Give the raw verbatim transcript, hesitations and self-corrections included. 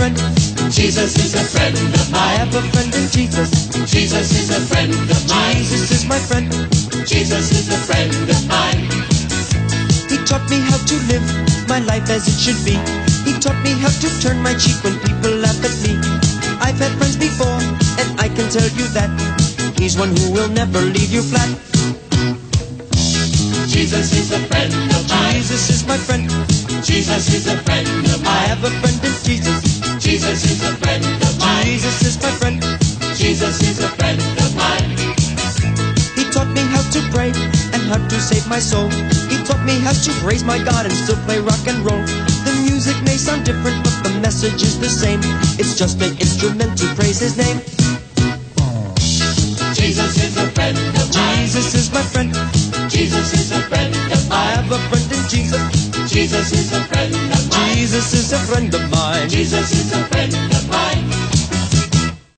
friend. Jesus is a friend of I mine. have a friend in Jesus. Jesus is a friend of mine. Jesus is my friend. Jesus is a friend of mine. He taught me how to live my life as it should be. He taught me how to turn my cheek when people laugh at me. I've had friends before, and I can tell you that he's one who will never leave you flat. Jesus is a friend of mine. Jesus is my friend. Jesus is a friend of I mine. have a friend in Jesus. Jesus is a friend of mine. Jesus is my friend. Jesus is a friend of mine. He taught me how to pray and how to save my soul. He taught me how to praise my God and still play rock and roll. The music may sound different, but the message is the same. It's just an instrument to praise His name. Jesus is a friend of mine. Jesus is my friend. Jesus is a friend of I mine. have a friend in Jesus. Jesus is a friend of mine. Jesus is a friend of mine. Jesus is a friend of